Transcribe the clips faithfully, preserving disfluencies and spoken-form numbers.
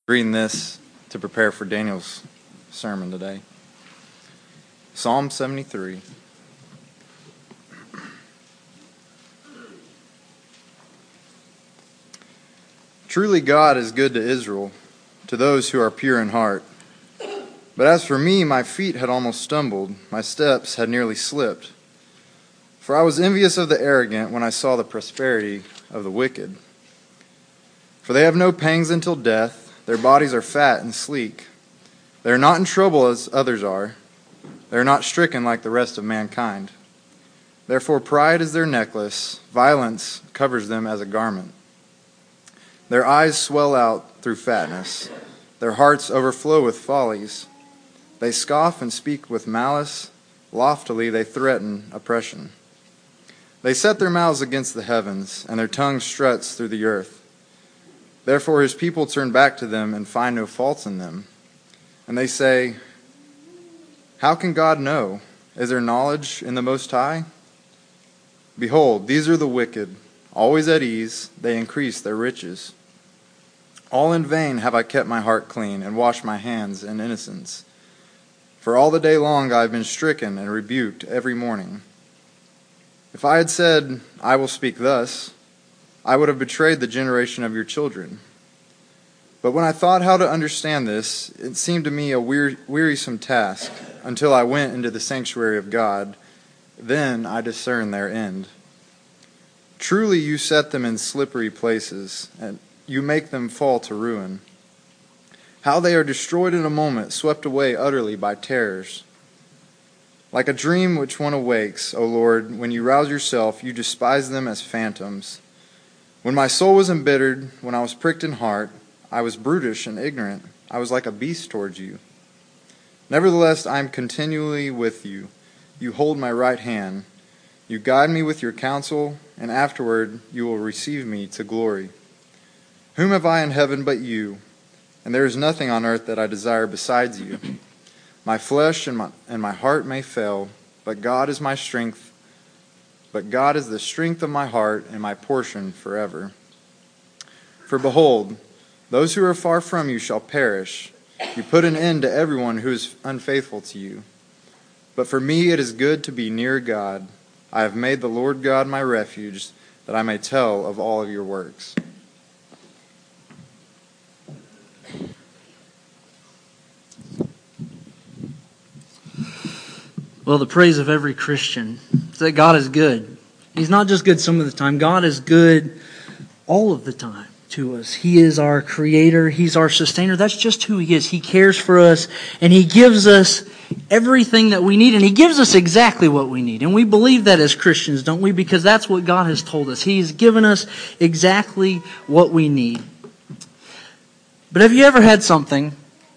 Reading this to prepare for Daniel's sermon today. Psalm seventy-three. Truly God is good to Israel, to those who are pure in heart. But as for me, my feet had almost stumbled, my steps had nearly slipped. For I was envious of the arrogant when I saw the prosperity of the wicked. For they have no pangs until death. Their bodies are fat and sleek. They are not in trouble as others are. They are not stricken like the rest of mankind. Therefore pride is their necklace. Violence covers them as a garment. Their eyes swell out through fatness. Their hearts overflow with follies. They scoff and speak with malice. Loftily they threaten oppression. They set their mouths against the heavens, and their tongue struts through the earth. Therefore his people turn back to them and find no faults in them. And they say, how can God know? Is there knowledge in the Most High? Behold, these are the wicked, always at ease, they increase their riches. All in vain have I kept my heart clean and washed my hands in innocence. For all the day long I have been stricken and rebuked every morning. If I had said, I will speak thus, I would have betrayed the generation of your children. But when I thought how to understand this, it seemed to me a wear- wearisome task, until I went into the sanctuary of God. Then I discerned their end. Truly you set them in slippery places, and you make them fall to ruin. How they are destroyed in a moment, swept away utterly by terrors. Like a dream which one awakes, O Lord, when you rouse yourself, you despise them as phantoms. When my soul was embittered, when I was pricked in heart, I was brutish and ignorant. I was like a beast towards you. Nevertheless, I am continually with you. You hold my right hand. You guide me with your counsel, and afterward you will receive me to glory. Whom have I in heaven but you? And there is nothing on earth that I desire besides you. My flesh and my, and my heart may fail, but God is my strength. But God is the strength of my heart and my portion forever. For behold, those who are far from you shall perish. You put an end to everyone who is unfaithful to you. But for me it is good to be near God. I have made the Lord God my refuge, that I may tell of all of your works. Well, the praise of every Christian is that God is good. He's not just good some of the time. God is good all of the time to us. He is our creator. He's our sustainer. That's just who He is. He cares for us, and He gives us everything that we need, and He gives us exactly what we need. And we believe that as Christians, don't we? Because that's what God has told us. He's given us exactly what we need. But have you ever had something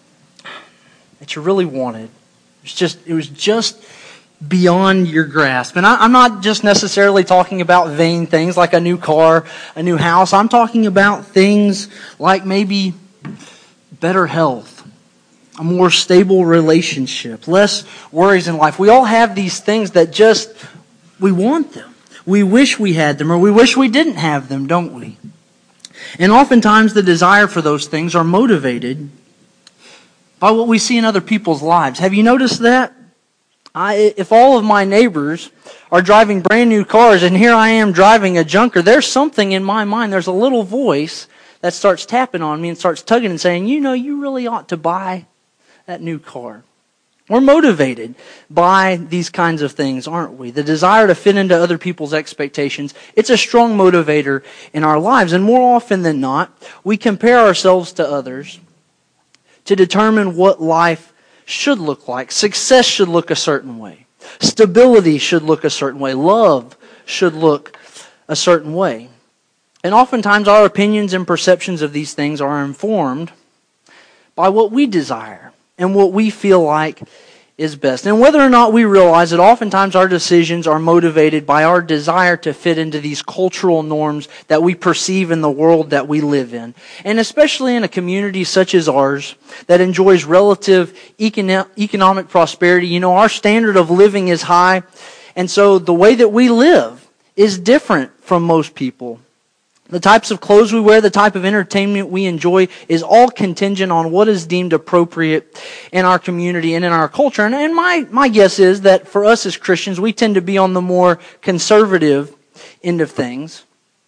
that you really wanted? It's just, it was just beyond your grasp. And I, I'm not just necessarily talking about vain things like a new car, a new house. I'm talking about things like maybe better health, a more stable relationship, less worries in life. We all have these things that just, we want them. We wish we had them, or we wish we didn't have them, don't we? And oftentimes the desire for those things are motivated by what we see in other people's lives. Have you noticed that? I, if all of my neighbors are driving brand new cars and here I am driving a junker, there's something in my mind, there's a little voice that starts tapping on me and starts tugging and saying, you know, you really ought to buy that new car. We're motivated by these kinds of things, aren't we? The desire to fit into other people's expectations, it's a strong motivator in our lives. And more often than not, we compare ourselves to others to determine what life should look like. Success should look a certain way. Stability should look a certain way. Love should look a certain way. And oftentimes our opinions and perceptions of these things are informed by what we desire and what we feel like is best. And whether or not we realize that oftentimes our decisions are motivated by our desire to fit into these cultural norms that we perceive in the world that we live in. And especially in a community such as ours that enjoys relative econo- economic prosperity, you know, our standard of living is high. And so the way that we live is different from most people. The types of clothes we wear, the type of entertainment we enjoy is all contingent on what is deemed appropriate in our community and in our culture. And, and my, my guess is that for us as Christians, we tend to be on the more conservative end of things.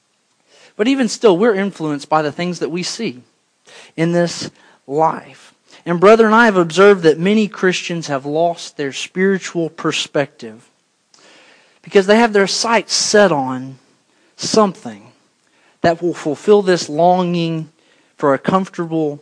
But even still, we're influenced by the things that we see in this life. And brethren, I have observed that many Christians have lost their spiritual perspective because they have their sights set on something that will fulfill this longing for a comfortable,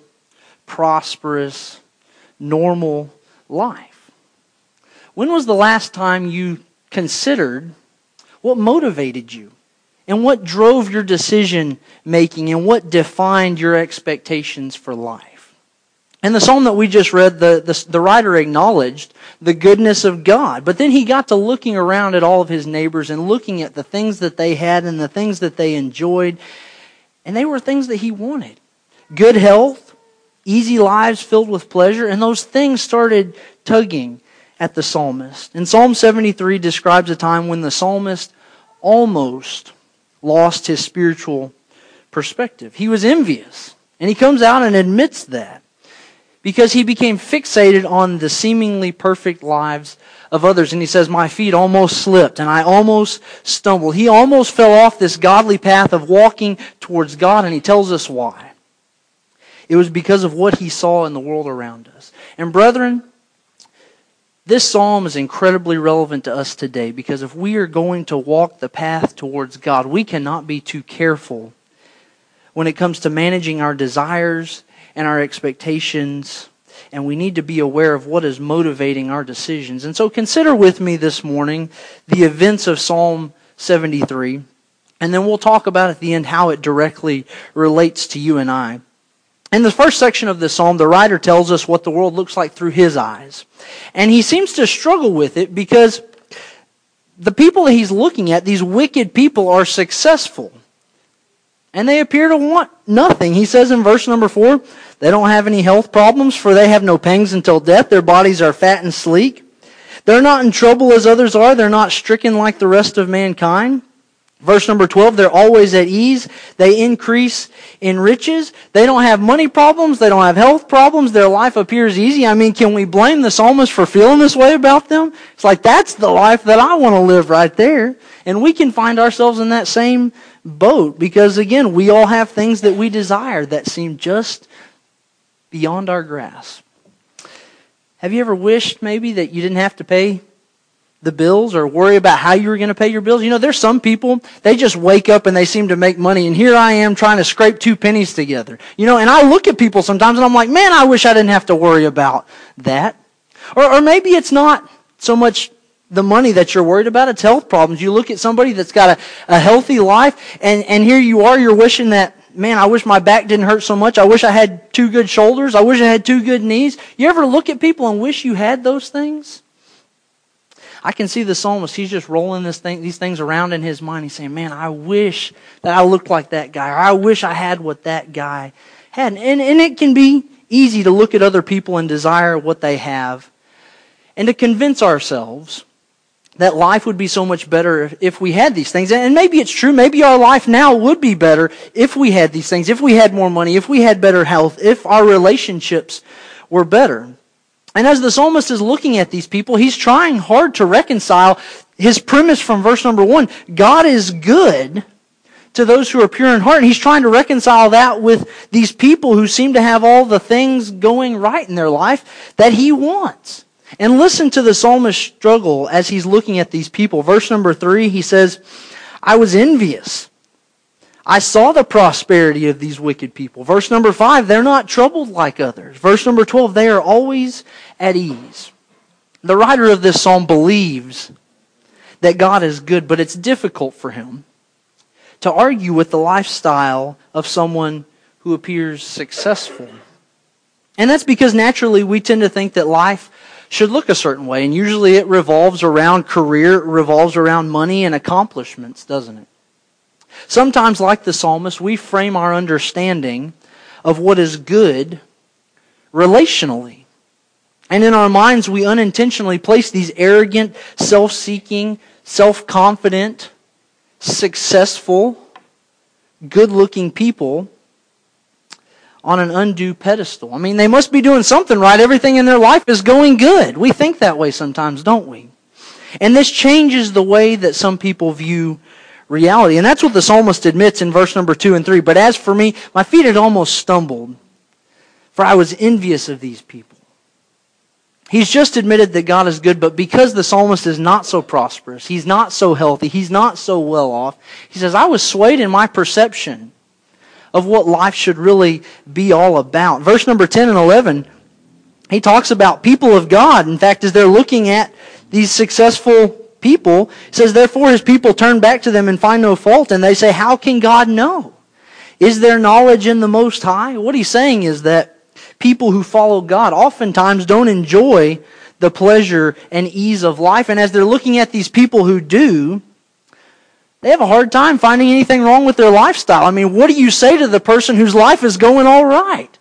prosperous, normal life. When was the last time you considered what motivated you and what drove your decision making and what defined your expectations for life? In the psalm that we just read, the, the, the writer acknowledged the goodness of God. But then he got to looking around at all of his neighbors and looking at the things that they had and the things that they enjoyed. And they were things that he wanted. Good health, easy lives filled with pleasure. And those things started tugging at the psalmist. And Psalm seventy-three describes a time when the psalmist almost lost his spiritual perspective. He was envious. And he comes out and admits that, because he became fixated on the seemingly perfect lives of others. And he says, my feet almost slipped and I almost stumbled. He almost fell off this godly path of walking towards God, and he tells us why. It was because of what he saw in the world around us. And brethren, this psalm is incredibly relevant to us today, because if we are going to walk the path towards God, we cannot be too careful when it comes to managing our desires and our expectations, and we need to be aware of what is motivating our decisions. And so consider with me this morning the events of Psalm seventy-three, and then we'll talk about at the end how it directly relates to you and I. In the first section of this psalm, the writer tells us what the world looks like through his eyes. And he seems to struggle with it because the people that he's looking at, these wicked people, are successful. And they appear to want nothing. He says in verse number four, they don't have any health problems, for they have no pangs until death. Their bodies are fat and sleek. They're not in trouble as others are. They're not stricken like the rest of mankind. Verse number twelve, they're always at ease. They increase in riches. They don't have money problems. They don't have health problems. Their life appears easy. I mean, can we blame the psalmist for feeling this way about them? It's like, that's the life that I want to live right there. And we can find ourselves in that same boat because, again, we all have things that we desire that seem just beyond our grasp. Have you ever wished maybe that you didn't have to pay the bills or worry about how you were going to pay your bills? You know, there's some people, they just wake up and they seem to make money, and here I am trying to scrape two pennies together. You know, and I look at people sometimes and I'm like, man, I wish I didn't have to worry about that. Or, or maybe it's not so much the money that you're worried about, it's health problems. You look at somebody that's got a, a healthy life, and, and here you are, you're wishing that, man, I wish my back didn't hurt so much. I wish I had two good shoulders. I wish I had two good knees. You ever look at people and wish you had those things? I can see the psalmist, he's just rolling this thing, these things around in his mind. He's saying, man, I wish that I looked like that guy, or I wish I had what that guy had. And, and it can be easy to look at other people and desire what they have, and to convince ourselves that life would be so much better if we had these things. And maybe it's true. Maybe our life now would be better if we had these things, if we had more money, if we had better health, if our relationships were better. And as the psalmist is looking at these people, he's trying hard to reconcile his premise from verse number one. God is good to those who are pure in heart. And he's trying to reconcile that with these people who seem to have all the things going right in their life that he wants. And listen to the psalmist's struggle as he's looking at these people. Verse number three, he says, I was envious. I saw the prosperity of these wicked people. Verse number five, they're not troubled like others. Verse number twelve, they are always at ease. The writer of this psalm believes that God is good, but it's difficult for him to argue with the lifestyle of someone who appears successful. And that's because naturally we tend to think that life should look a certain way. And usually it revolves around career, it revolves around money and accomplishments, doesn't it? Sometimes, like the psalmist, we frame our understanding of what is good relationally. And in our minds, we unintentionally place these arrogant, self-seeking, self-confident, successful good-looking people on an undue pedestal. I mean, they must be doing something right. Everything in their life is going good. We think that way sometimes, don't we? And this changes the way that some people view reality. And that's what the psalmist admits in verse number two and three. But as for me, my feet had almost stumbled, for I was envious of these people. He's just admitted that God is good, but because the psalmist is not so prosperous, he's not so healthy, he's not so well off, he says, I was swayed in my perception of what life should really be all about. Verse number ten and eleven, he talks about people of God. In fact, as they're looking at these successful people, he says, therefore his people turn back to them and find no fault, and they say, how can God know? Is there knowledge in the Most High? What he's saying is that people who follow God oftentimes don't enjoy the pleasure and ease of life. And as they're looking at these people who do, they have a hard time finding anything wrong with their lifestyle. I mean, what do you say to the person whose life is going all right?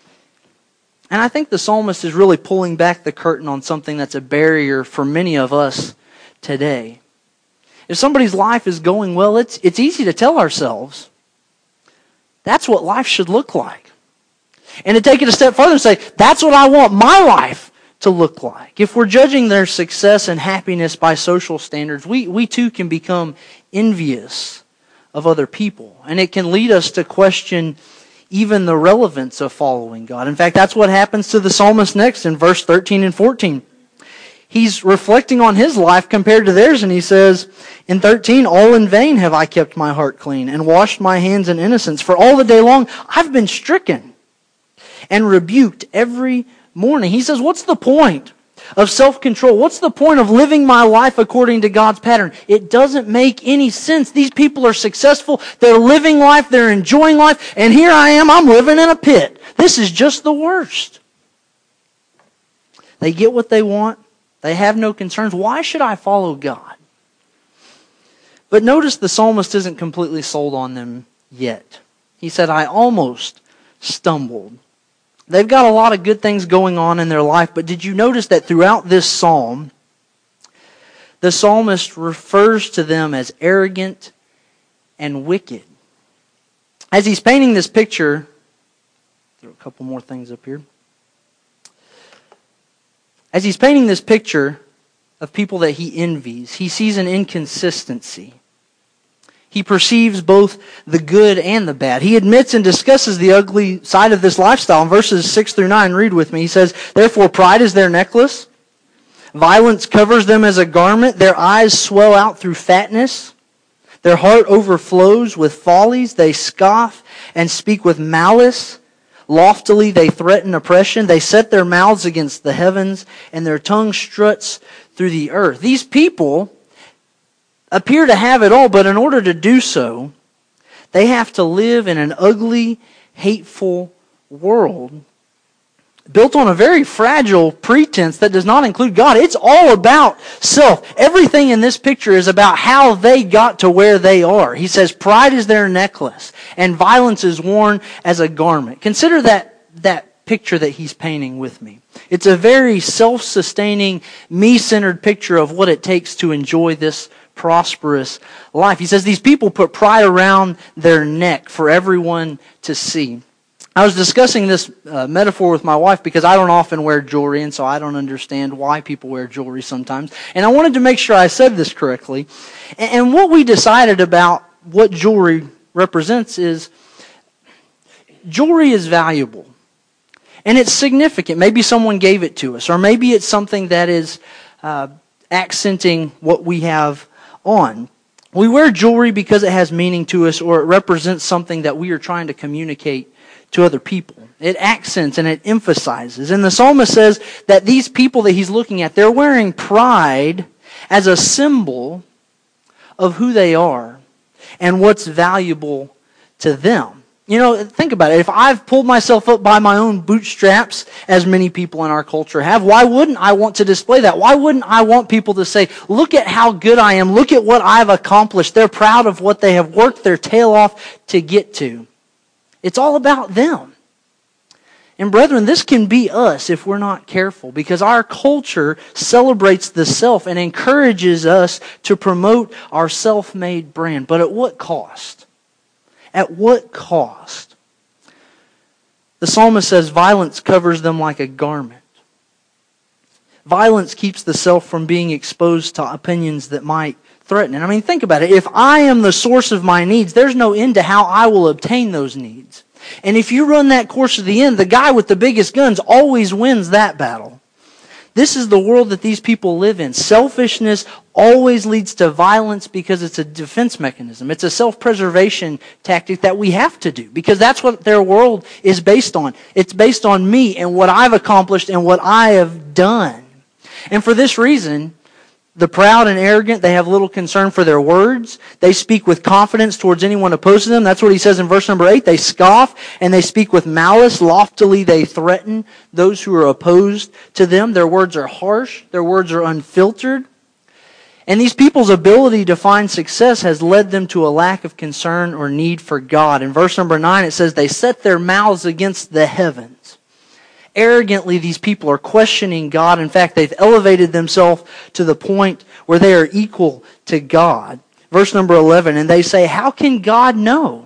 And I think the psalmist is really pulling back the curtain on something that's a barrier for many of us today. If somebody's life is going well, it's, it's easy to tell ourselves that's what life should look like. And to take it a step further and say, that's what I want my life to look like. If we're judging their success and happiness by social standards, we, we too can become envious of other people. And it can lead us to question even the relevance of following God. In fact, that's what happens to the psalmist next in verse thirteen and fourteen. He's reflecting on his life compared to theirs, and he says in thirteen, all in vain have I kept my heart clean and washed my hands in innocence. For all the day long I've been stricken and rebuked every morning. He says, what's the point of self-control? What's the point of living my life according to God's pattern? It doesn't make any sense. These people are successful. They're living life. They're enjoying life. And here I am. I'm living in a pit. This is just the worst. They get what they want. They have no concerns. Why should I follow God? But notice the psalmist isn't completely sold on them yet. He said, I almost stumbled. They've got a lot of good things going on in their life, but did you notice that throughout this psalm, the psalmist refers to them as arrogant and wicked? As he's painting this picture, throw a couple more things up here. As he's painting this picture of people that he envies, he sees an inconsistency. He perceives both the good and the bad. He admits and discusses the ugly side of this lifestyle. In verses six through nine, read with me. He says, therefore pride is their necklace. Violence covers them as a garment. Their eyes swell out through fatness. Their heart overflows with follies. They scoff and speak with malice. Loftily they threaten oppression. They set their mouths against the heavens, and their tongue struts through the earth. These people appear to have it all, but in order to do so, they have to live in an ugly, hateful world built on a very fragile pretense that does not include God. It's all about self. Everything in this picture is about how they got to where they are. He says pride is their necklace and violence is worn as a garment. Consider that, that picture that he's painting with me. It's a very self-sustaining, me-centered picture of what it takes to enjoy this prosperous life. He says these people put pride around their neck for everyone to see. I was discussing this uh, metaphor with my wife because I don't often wear jewelry, and so I don't understand why people wear jewelry sometimes. And I wanted to make sure I said this correctly. And, and what we decided about what jewelry represents is jewelry is valuable. And it's significant. Maybe someone gave it to us, or maybe it's something that is uh, accenting what we have on. We wear jewelry because it has meaning to us, or it represents something that we are trying to communicate to other people. It accents and it emphasizes. And the psalmist says that these people that he's looking at, they're wearing pride as a symbol of who they are and what's valuable to them. You know, think about it. If I've pulled myself up by my own bootstraps, as many people in our culture have, why wouldn't I want to display that? Why wouldn't I want people to say, look at how good I am, look at what I've accomplished. They're proud of what they have worked their tail off to get to. It's all about them. And brethren, this can be us if we're not careful, because our culture celebrates the self and encourages us to promote our self-made brand. But at what cost? At what cost? The psalmist says violence covers them like a garment. Violence keeps the self from being exposed to opinions that might threaten it. I mean, think about it. If I am the source of my needs, there's no end to how I will obtain those needs. And if you run that course to the end, the guy with the biggest guns always wins that battle. This is the world that these people live in. Selfishness always leads to violence because it's a defense mechanism. It's a self-preservation tactic that we have to do because that's what their world is based on. It's based on me and what I've accomplished and what I have done. And for this reason, the proud and arrogant, they have little concern for their words. They speak with confidence towards anyone opposed to them. That's what he says in verse number eight. They scoff and they speak with malice. Loftily they threaten those who are opposed to them. Their words are harsh. Their words are unfiltered. And these people's ability to find success has led them to a lack of concern or need for God. In verse number nine it says, they set their mouths against the heavens. Arrogantly, these people are questioning God. In fact, they've elevated themselves to the point where they are equal to God. Verse number eleven, and they say, how can God know?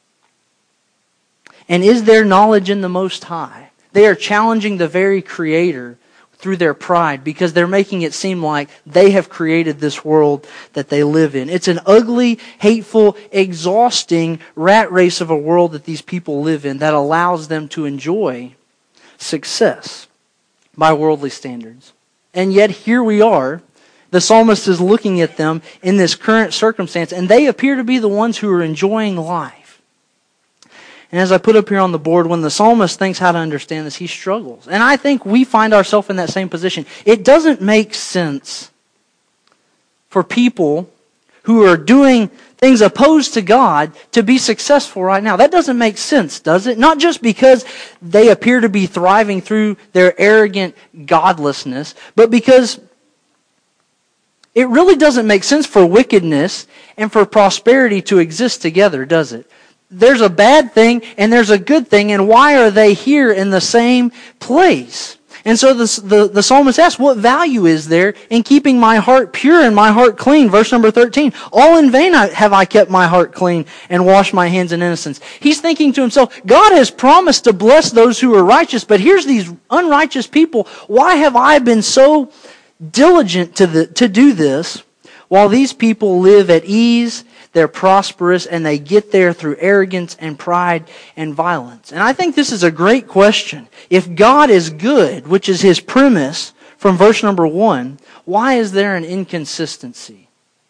And is there knowledge in the Most High? They are challenging the very Creator through their pride because they're making it seem like they have created this world that they live in. It's an ugly, hateful, exhausting rat race of a world that these people live in that allows them to enjoy success by worldly standards. And yet here we are. The psalmist is looking at them in this current circumstance, and they appear to be the ones who are enjoying life. And as I put up here on the board, when the psalmist thinks how to understand this, he struggles. And I think we find ourselves in that same position. It doesn't make sense for people who are doing things opposed to God to be successful right now. That doesn't make sense, does it? Not just because they appear to be thriving through their arrogant godlessness, but because it really doesn't make sense for wickedness and for prosperity to exist together, does it? There's a bad thing and there's a good thing, and why are they here in the same place? And so the, the, the psalmist asks, what value is there in keeping my heart pure and my heart clean? Verse number thirteen, all in vain have I kept my heart clean and washed my hands in innocence. He's thinking to himself, God has promised to bless those who are righteous, but here's these unrighteous people. Why have I been so diligent to, the, to do this while these people live at ease? They're prosperous, and they get there through arrogance and pride and violence. And I think this is a great question. If God is good, which is his premise from verse number one, why is there an inconsistency?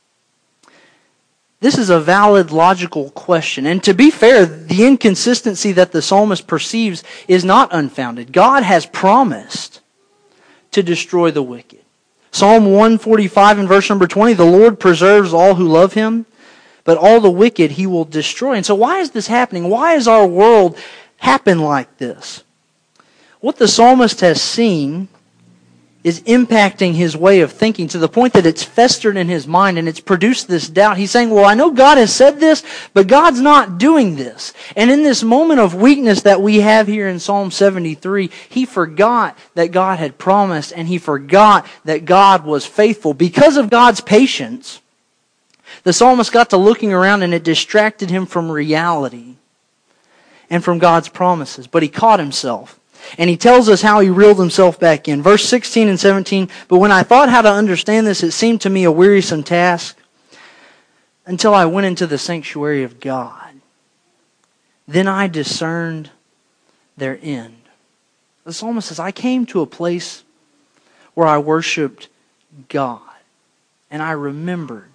This is a valid, logical question. And to be fair, the inconsistency that the psalmist perceives is not unfounded. God has promised to destroy the wicked. Psalm one forty-five and verse number twenty, the Lord preserves all who love him, but all the wicked he will destroy. And so why is this happening? Why is our world happen like this? What the psalmist has seen is impacting his way of thinking to the point that it's festered in his mind and it's produced this doubt. He's saying, well, I know God has said this, but God's not doing this. And in this moment of weakness that we have here in Psalm seventy-three, he forgot that God had promised, and he forgot that God was faithful. Because of God's patience, the psalmist got to looking around and it distracted him from reality and from God's promises. But he caught himself. And he tells us how he reeled himself back in. Verse sixteen and seventeen, but when I thought how to understand this, it seemed to me a wearisome task until I went into the sanctuary of God. Then I discerned their end. The psalmist says, I came to a place where I worshiped God. And I remembered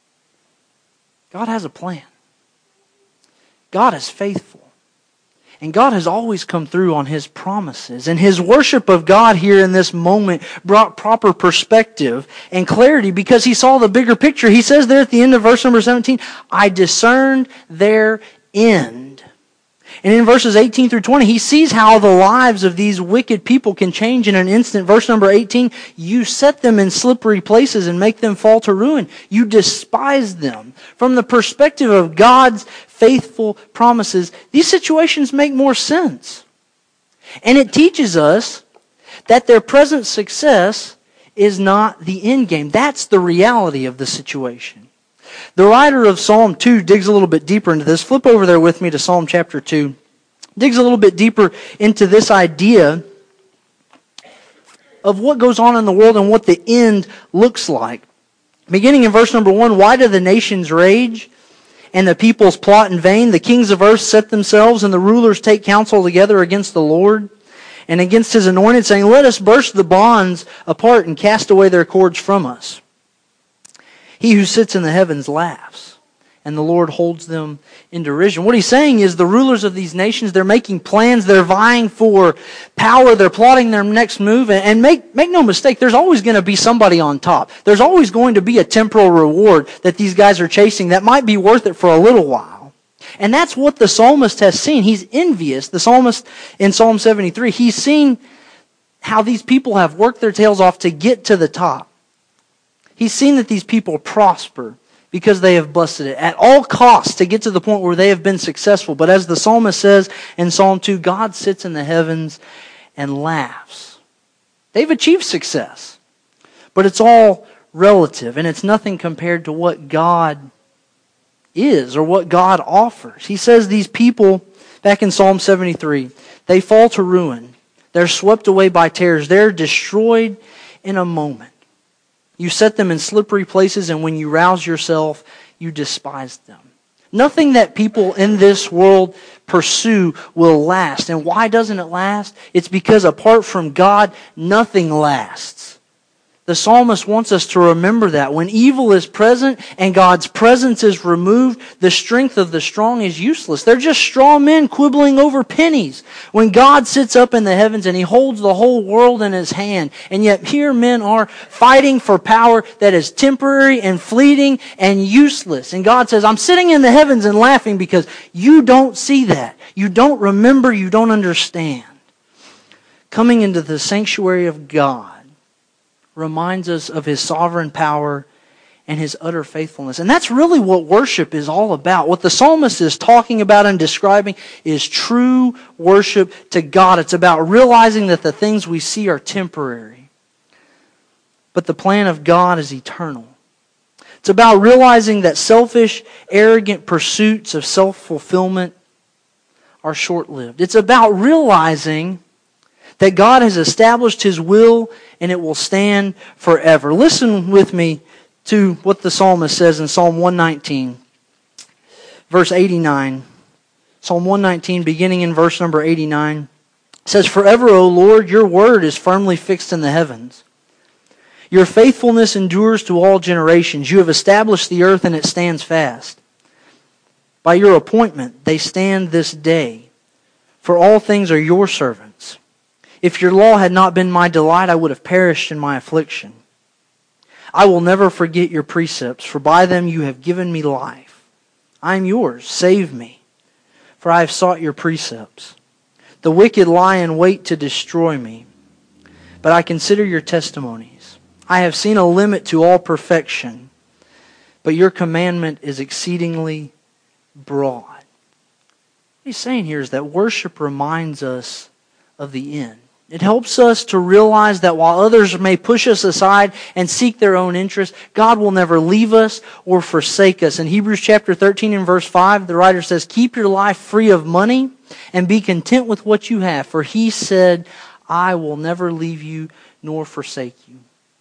God has a plan. God is faithful. And God has always come through on his promises. And his worship of God here in this moment brought proper perspective and clarity because he saw the bigger picture. He says there at the end of verse number seventeen, I discerned their end. And in verses eighteen through twenty, he sees how the lives of these wicked people can change in an instant. Verse number eighteen, you set them in slippery places and make them fall to ruin. You despise them. From the perspective of God's faithful promises, these situations make more sense. And it teaches us that their present success is not the end game. That's the reality of the situation. The writer of Psalm two digs a little bit deeper into this. Flip over there with me to Psalm chapter two. Digs a little bit deeper into this idea of what goes on in the world and what the end looks like. Beginning in verse number one, why do the nations rage and the peoples plot in vain? The kings of earth set themselves and the rulers take counsel together against the Lord and against His anointed, saying, let us burst the bonds apart and cast away their cords from us. He who sits in the heavens laughs, and the Lord holds them in derision. What he's saying is the rulers of these nations, they're making plans, they're vying for power, they're plotting their next move. And make, make no mistake, there's always going to be somebody on top. There's always going to be a temporal reward that these guys are chasing that might be worth it for a little while. And that's what the psalmist has seen. He's envious. The psalmist in Psalm seventy-three, he's seen how these people have worked their tails off to get to the top. He's seen that these people prosper because they have busted it at all costs to get to the point where they have been successful. But as the psalmist says in Psalm two, God sits in the heavens and laughs. They've achieved success, but it's all relative, and it's nothing compared to what God is or what God offers. He says these people, back in Psalm seventy-three, they fall to ruin. They're swept away by terrors. They're destroyed in a moment. You set them in slippery places, and when you rouse yourself, you despise them. Nothing that people in this world pursue will last. And why doesn't it last? It's because apart from God, nothing lasts. The psalmist wants us to remember that. When evil is present and God's presence is removed, the strength of the strong is useless. They're just straw men quibbling over pennies. When God sits up in the heavens and He holds the whole world in His hand, and yet here men are fighting for power that is temporary and fleeting and useless. And God says, I'm sitting in the heavens and laughing because you don't see that. You don't remember, you don't understand. Coming into the sanctuary of God reminds us of His sovereign power and His utter faithfulness. And that's really what worship is all about. What the psalmist is talking about and describing is true worship to God. It's about realizing that the things we see are temporary, but the plan of God is eternal. It's about realizing that selfish, arrogant pursuits of self-fulfillment are short-lived. It's about realizing that God has established His will and it will stand forever. Listen with me to what the psalmist says in Psalm one nineteen, verse eighty-nine. Psalm one nineteen, beginning in verse number eighty-nine, says, forever, O Lord, your word is firmly fixed in the heavens. Your faithfulness endures to all generations. You have established the earth and it stands fast. By your appointment they stand this day, for all things are your servants. If your law had not been my delight, I would have perished in my affliction. I will never forget your precepts, for by them you have given me life. I am yours, save me, for I have sought your precepts. The wicked lie in wait to destroy me, but I consider your testimonies. I have seen a limit to all perfection, but your commandment is exceedingly broad. What he's saying here is that worship reminds us of the end. It helps us to realize that while others may push us aside and seek their own interests, God will never leave us or forsake us. In Hebrews chapter thirteen and verse five, the writer says, keep your life free of money and be content with what you have. For He said, I will never leave you nor forsake you.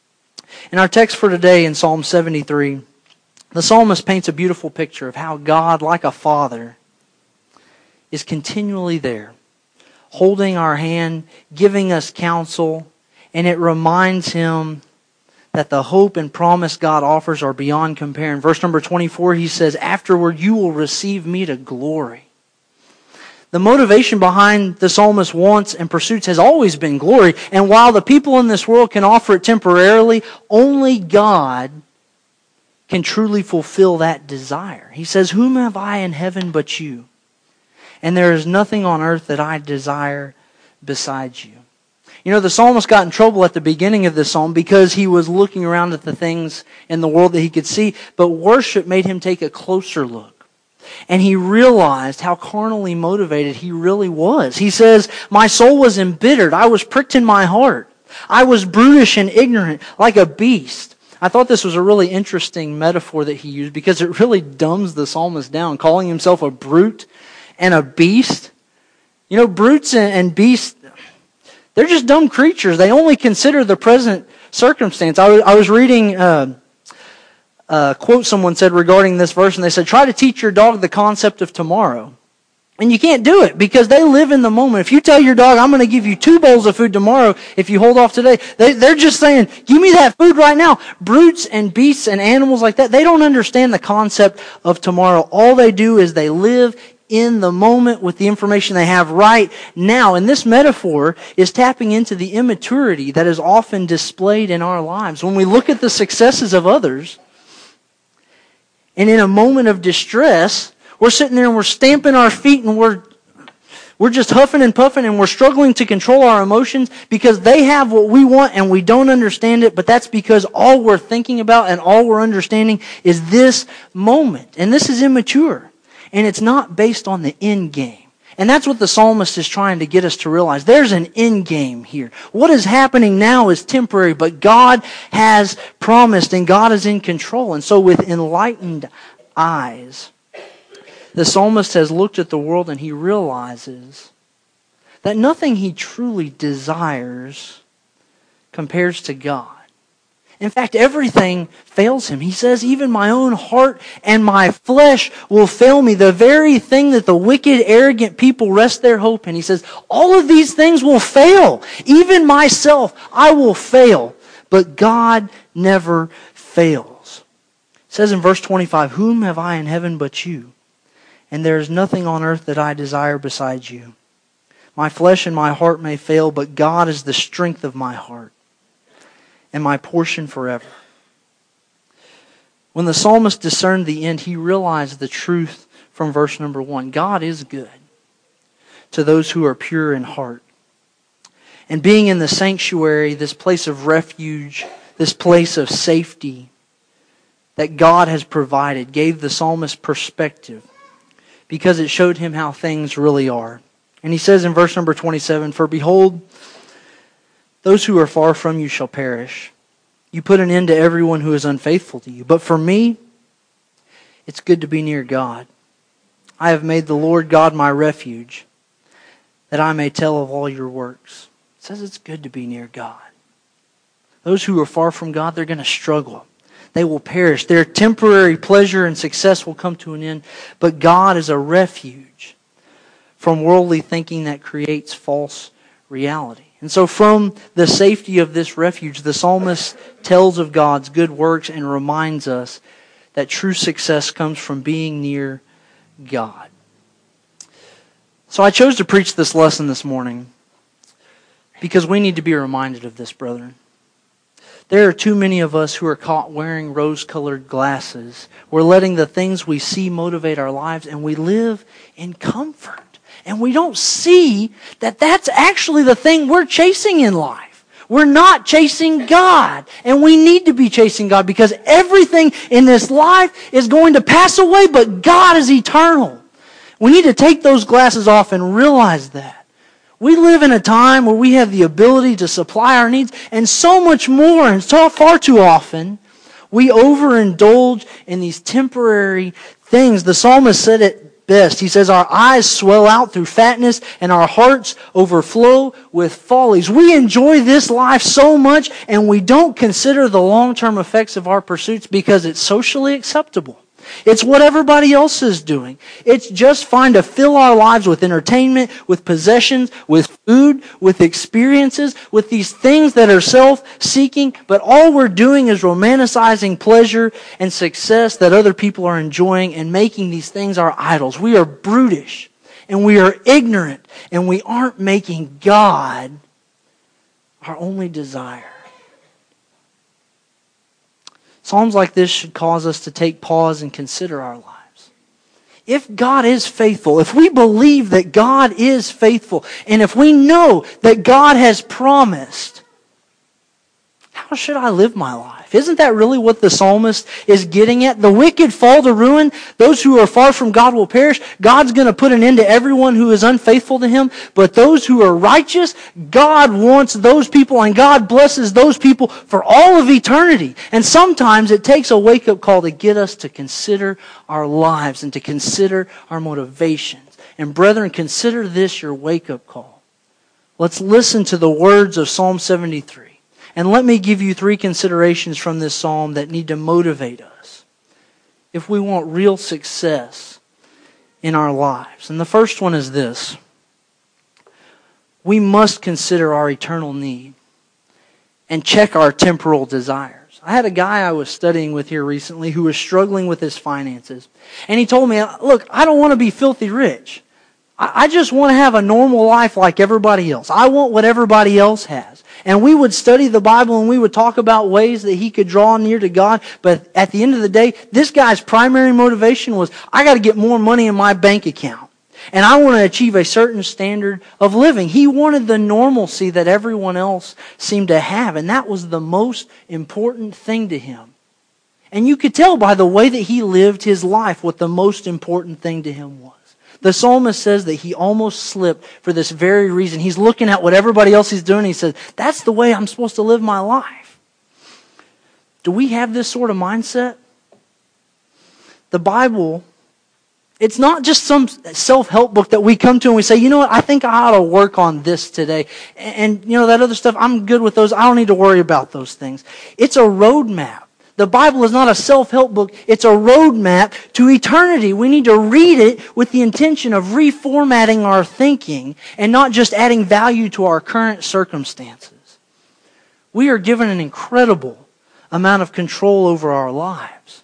In our text for today in Psalm seventy-three, the psalmist paints a beautiful picture of how God, like a father, is continually there, holding our hand, giving us counsel, and it reminds him that the hope and promise God offers are beyond compare. In verse number twenty-four, he says, afterward you will receive me to glory. The motivation behind the psalmist's wants and pursuits has always been glory, and while the people in this world can offer it temporarily, only God can truly fulfill that desire. He says, whom have I in heaven but you? And there is nothing on earth that I desire besides you. You know, the psalmist got in trouble at the beginning of this psalm because he was looking around at the things in the world that he could see, but worship made him take a closer look. And he realized how carnally motivated he really was. He says, my soul was embittered. I was pricked in my heart. I was brutish and ignorant like a beast. I thought this was a really interesting metaphor that he used because it really dumbs the psalmist down, calling himself a brute and a beast. You know, brutes and beasts, they're just dumb creatures. They only consider the present circumstance. I was, I was reading uh, a quote someone said regarding this verse, and they said, try to teach your dog the concept of tomorrow. And you can't do it because they live in the moment. If you tell your dog, I'm going to give you two bowls of food tomorrow if you hold off today, they, they're just saying, give me that food right now. Brutes and beasts and animals like that, they don't understand the concept of tomorrow. All they do is they live in the moment with the information they have right now. And this metaphor is tapping into the immaturity that is often displayed in our lives. When we look at the successes of others, and in a moment of distress, we're sitting there and we're stamping our feet and we're we're just huffing and puffing and we're struggling to control our emotions because they have what we want and we don't understand it, but that's because all we're thinking about and all we're understanding is this moment. And this is immature. And it's not based on the end game. And that's what the psalmist is trying to get us to realize. There's an end game here. What is happening now is temporary, but God has promised and God is in control. And so with enlightened eyes, the psalmist has looked at the world and he realizes that nothing he truly desires compares to God. In fact, everything fails him. He says, even my own heart and my flesh will fail me. The very thing that the wicked, arrogant people rest their hope in. He says, all of these things will fail. Even myself, I will fail. But God never fails. It says in verse twenty-five, whom have I in heaven but you? And there is nothing on earth that I desire besides you. My flesh and my heart may fail, but God is the strength of my heart and my portion forever. When the psalmist discerned the end, he realized the truth from verse number one. God is good to those who are pure in heart. And being in the sanctuary, this place of refuge, this place of safety that God has provided, gave the psalmist perspective because it showed him how things really are. And he says in verse number twenty-seven, for behold, those who are far from you shall perish. You put an end to everyone who is unfaithful to you. But for me, it's good to be near God. I have made the Lord God my refuge, that I may tell of all your works. It says it's good to be near God. Those who are far from God, they're going to struggle. They will perish. Their temporary pleasure and success will come to an end. But God is a refuge from worldly thinking that creates false reality. And so from the safety of this refuge, the psalmist tells of God's good works and reminds us that true success comes from being near God. So I chose to preach this lesson this morning because we need to be reminded of this, brethren. There are too many of us who are caught wearing rose-colored glasses. We're letting the things we see motivate our lives, and we live in comfort. And we don't see that that's actually the thing we're chasing in life. We're not chasing God. And we need to be chasing God because everything in this life is going to pass away, but God is eternal. We need to take those glasses off and realize that. We live in a time where we have the ability to supply our needs and so much more, and so far too often we overindulge in these temporary things. The psalmist said it best. He says, our eyes swell out through fatness and our hearts overflow with follies. We enjoy this life so much and we don't consider the long-term effects of our pursuits because it's socially acceptable. It's what everybody else is doing. It's just fine to fill our lives with entertainment, with possessions, with food, with experiences, with these things that are self-seeking, but all we're doing is romanticizing pleasure and success that other people are enjoying and making these things our idols. We are brutish and we are ignorant and we aren't making God our only desire. Psalms like this should cause us to take pause and consider our lives. If God is faithful, if we believe that God is faithful, and if we know that God has promised, how how should I live my life? Isn't that really what the psalmist is getting at? The wicked fall to ruin. Those who are far from God will perish. God's going to put an end to everyone who is unfaithful to Him. But those who are righteous, God wants those people and God blesses those people for all of eternity. And sometimes it takes a wake-up call to get us to consider our lives and to consider our motivations. And brethren, consider this your wake-up call. Let's listen to the words of Psalm seventy-three. And let me give you three considerations from this psalm that need to motivate us if we want real success in our lives. And the first one is this. We must consider our eternal need and check our temporal desires. I had a guy I was studying with here recently who was struggling with his finances. And he told me, look, I don't want to be filthy rich. I just want to have a normal life like everybody else. I want what everybody else has. And we would study the Bible and we would talk about ways that he could draw near to God. But at the end of the day, this guy's primary motivation was, I got to get more money in my bank account. And I want to achieve a certain standard of living. He wanted the normalcy that everyone else seemed to have. And that was the most important thing to him. And you could tell by the way that he lived his life what the most important thing to him was. The psalmist says that he almost slipped for this very reason. He's looking at what everybody else is doing. He says, that's the way I'm supposed to live my life. Do we have this sort of mindset? The Bible, it's not just some self-help book that we come to and we say, you know what, I think I ought to work on this today. And, you know, that other stuff, I'm good with those. I don't need to worry about those things. It's a roadmap. The Bible is not a self-help book. It's a roadmap to eternity. We need to read it with the intention of reformatting our thinking and not just adding value to our current circumstances. We are given an incredible amount of control over our lives.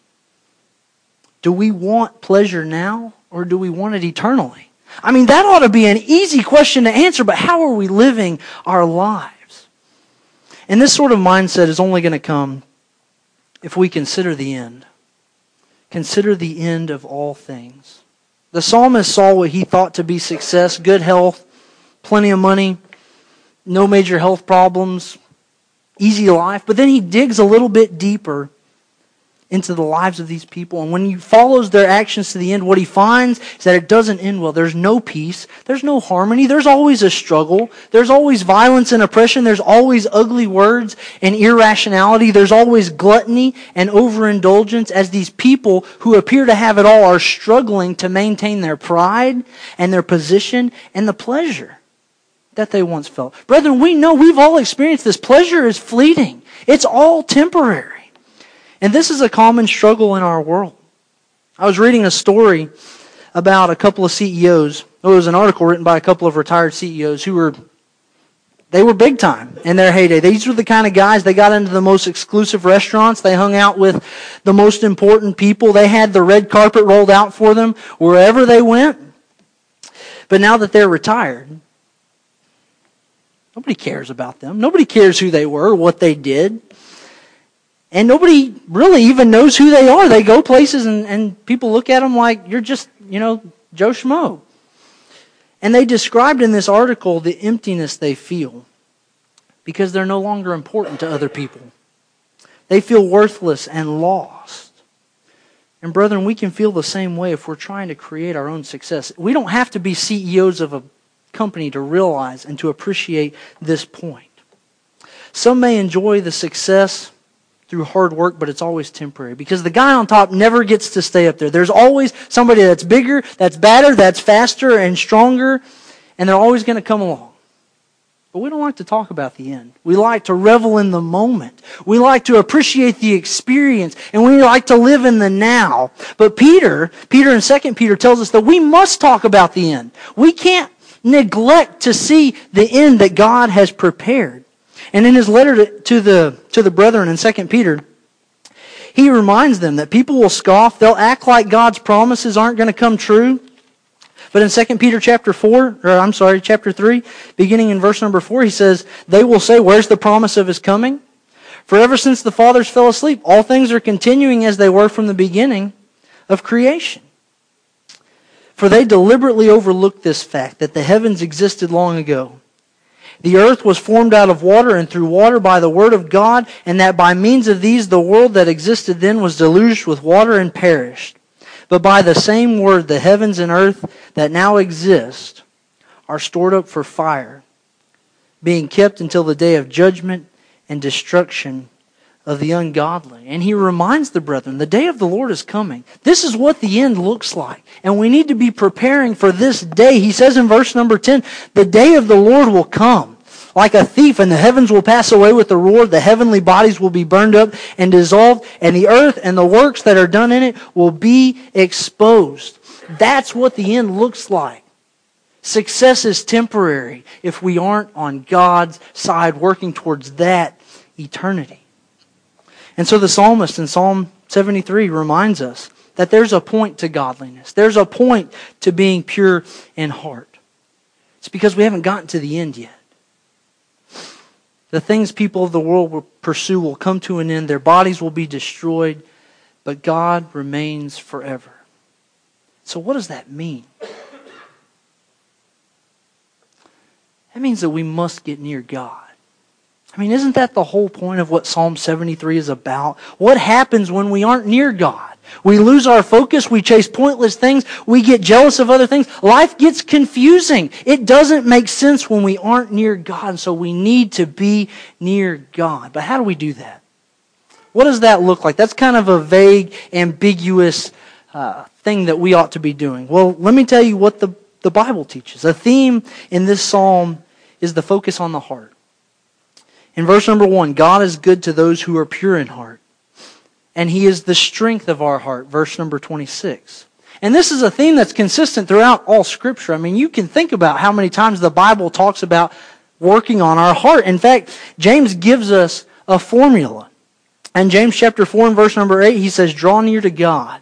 Do we want pleasure now or do we want it eternally? I mean, that ought to be an easy question to answer, but how are we living our lives? And this sort of mindset is only going to come if we consider the end. Consider the end of all things. The psalmist saw what he thought to be success, good health, plenty of money, no major health problems, easy life. But then he digs a little bit deeper into the lives of these people. And when he follows their actions to the end, what he finds is that it doesn't end well. There's no peace. There's no harmony. There's always a struggle. There's always violence and oppression. There's always ugly words and irrationality. There's always gluttony and overindulgence as these people who appear to have it all are struggling to maintain their pride and their position and the pleasure that they once felt. Brethren, we know we've all experienced this. Pleasure is fleeting. It's all temporary. And this is a common struggle in our world. I was reading a story about a couple of C E Os. It was an article written by a couple of retired C E Os who were, they were big time in their heyday. These were the kind of guys, they got into the most exclusive restaurants. They hung out with the most important people. They had the red carpet rolled out for them wherever they went. But now that they're retired, nobody cares about them. Nobody cares who they were, what they did. And nobody really even knows who they are. They go places and, and people look at them like, you're just, you know, Joe Schmo. And they described in this article the emptiness they feel because they're no longer important to other people. They feel worthless and lost. And brethren, we can feel the same way if we're trying to create our own success. We don't have to be C E Os of a company to realize and to appreciate this point. Some may enjoy the success through hard work, but it's always temporary because the guy on top never gets to stay up there. There's always somebody that's bigger, that's badder, that's faster and stronger, and they're always going to come along. But we don't like to talk about the end. We like to revel in the moment. We like to appreciate the experience, and we like to live in the now. But Peter, Peter in Second Peter tells us that we must talk about the end. We can't neglect to see the end that God has prepared. And in his letter to the to the brethren in Second Peter, he reminds them that people will scoff. They'll act like God's promises aren't going to come true. But in Second Peter chapter four, or I'm sorry, chapter three, beginning in verse number four, he says, they will say, where's the promise of his coming? For ever since the fathers fell asleep, all things are continuing as they were from the beginning of creation. For they deliberately overlooked this fact that the heavens existed long ago, The earth was formed out of water and through water by the word of God, and that by means of these the world that existed then was deluged with water and perished. But by the same word the heavens and earth that now exist are stored up for fire, being kept until the day of judgment and destruction of the ungodly. And he reminds the brethren, the day of the Lord is coming. This is what the end looks like. And we need to be preparing for this day. He says in verse number ten, the day of the Lord will come like a thief, and the heavens will pass away with a roar. The heavenly bodies will be burned up and dissolved, and the earth and the works that are done in it will be exposed. That's what the end looks like. Success is temporary if we aren't on God's side working towards that eternity. And so the psalmist in Psalm seventy-three reminds us that there's a point to godliness. There's a point to being pure in heart. It's because we haven't gotten to the end yet. The things people of the world will pursue will come to an end. Their bodies will be destroyed, but God remains forever. So what does that mean? That means that we must get near God. I mean, isn't that the whole point of what Psalm seventy-three is about? What happens when we aren't near God? We lose our focus, we chase pointless things, we get jealous of other things. Life gets confusing. It doesn't make sense when we aren't near God, so we need to be near God. But how do we do that? What does that look like? That's kind of a vague, ambiguous uh, thing that we ought to be doing. Well, let me tell you what the, the Bible teaches. The theme in this psalm is the focus on the heart. In verse number one, God is good to those who are pure in heart, and He is the strength of our heart, verse number twenty-six. And this is a theme that's consistent throughout all Scripture. I mean, you can think about how many times the Bible talks about working on our heart. In fact, James gives us a formula. In James chapter four and verse number eight, he says, draw near to God,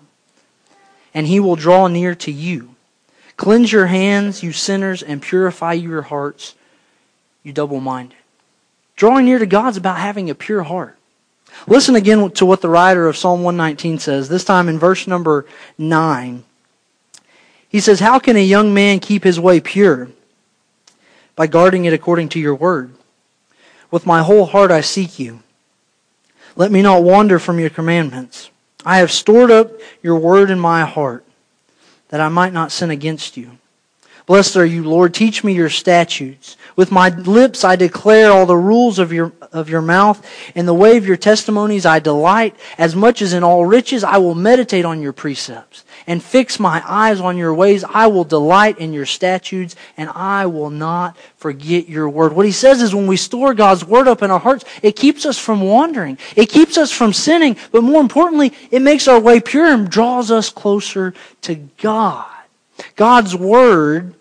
and He will draw near to you. Cleanse your hands, you sinners, and purify your hearts, you double-minded. Drawing near to God is about having a pure heart. Listen again to what the writer of Psalm one nineteen says, this time in verse number nine. He says, how can a young man keep his way pure? By guarding it according to your word. With my whole heart I seek you. Let me not wander from your commandments. I have stored up your word in my heart, that I might not sin against you. Blessed are you, Lord. Teach me your statutes. With my lips I declare all the rules of your of your mouth. In the way of your testimonies I delight. As much as in all riches I will meditate on your precepts. And fix my eyes on your ways. I will delight in your statutes, and I will not forget your word. What he says is when we store God's word up in our hearts, it keeps us from wandering. It keeps us from sinning. But more importantly, it makes our way pure and draws us closer to God. God's word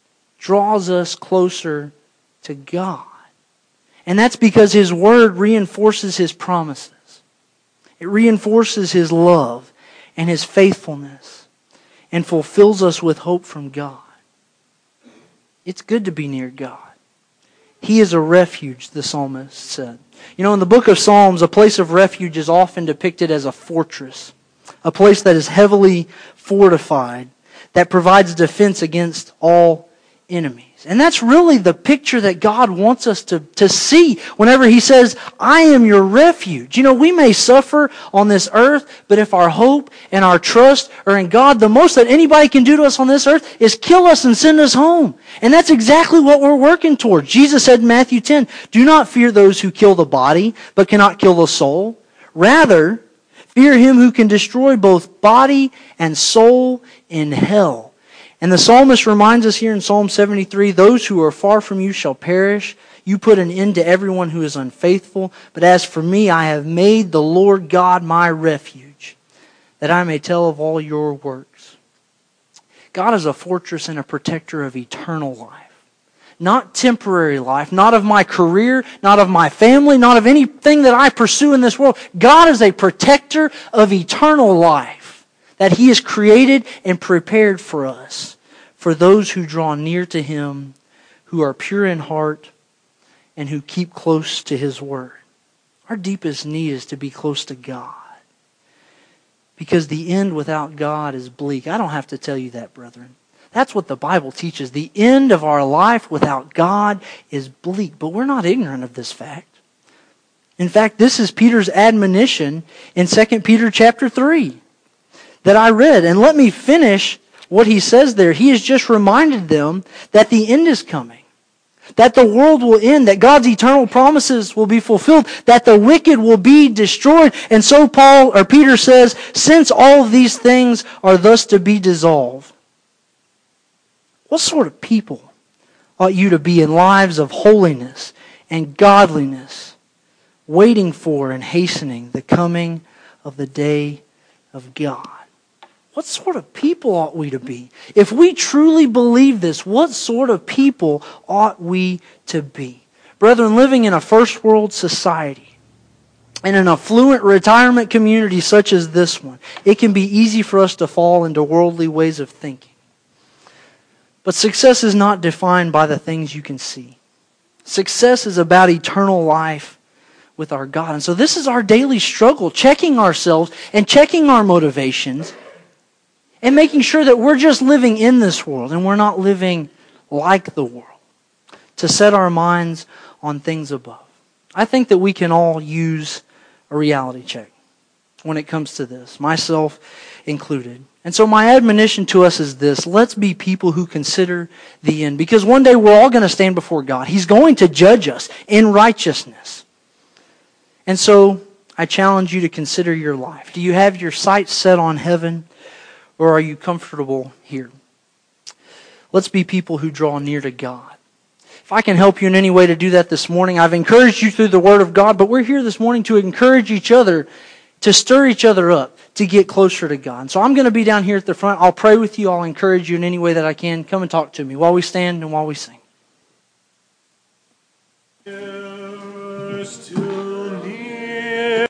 draws us closer to God. And that's because His word reinforces His promises. It reinforces His love and His faithfulness and fulfills us with hope from God. It's good to be near God. He is a refuge, the psalmist said. You know, in the book of Psalms, a place of refuge is often depicted as a fortress, a place that is heavily fortified, that provides defense against all enemies. And that's really the picture that God wants us to, to see whenever He says, I am your refuge. You know, we may suffer on this earth, but if our hope and our trust are in God, the most that anybody can do to us on this earth is kill us and send us home. And that's exactly what we're working towards. Jesus said in Matthew ten, do not fear those who kill the body, but cannot kill the soul. Rather, fear Him who can destroy both body and soul in hell. And the psalmist reminds us here in Psalm seventy-three, those who are far from you shall perish. You put an end to everyone who is unfaithful. But as for me, I have made the Lord God my refuge, that I may tell of all your works. God is a fortress and a protector of eternal life. Not temporary life, not of my career, not of my family, not of anything that I pursue in this world. God is a protector of eternal life that He has created and prepared for us, for those who draw near to Him, who are pure in heart, and who keep close to His word. Our deepest need is to be close to God, because the end without God is bleak. I don't have to tell you that, brethren. That's what the Bible teaches. The end of our life without God is bleak, but we're not ignorant of this fact. In fact, this is Peter's admonition in Second Peter chapter three that I read. And let me finish what he says there. He has just reminded them that the end is coming, that the world will end, that God's eternal promises will be fulfilled, that the wicked will be destroyed. And so Paul or Peter says, since all of these things are thus to be dissolved, what sort of people ought you to be in lives of holiness and godliness, waiting for and hastening the coming of the day of God? What sort of people ought we to be? If we truly believe this, what sort of people ought we to be? Brethren, living in a first world society, in an affluent retirement community such as this one, it can be easy for us to fall into worldly ways of thinking. But success is not defined by the things you can see. Success is about eternal life with our God. And so this is our daily struggle, checking ourselves and checking our motivations and making sure that we're just living in this world and we're not living like the world, to set our minds on things above. I think that we can all use a reality check when it comes to this, myself included. And so my admonition to us is this: let's be people who consider the end. Because one day we're all going to stand before God. He's going to judge us in righteousness. And so I challenge you to consider your life. Do you have your sights set on heaven, or are you comfortable here? Let's be people who draw near to God. If I can help you in any way to do that this morning, I've encouraged you through the Word of God, but we're here this morning to encourage each other, to stir each other up, to get closer to God. So I'm going to be down here at the front. I'll pray with you. I'll encourage you in any way that I can. Come and talk to me while we stand and while we sing.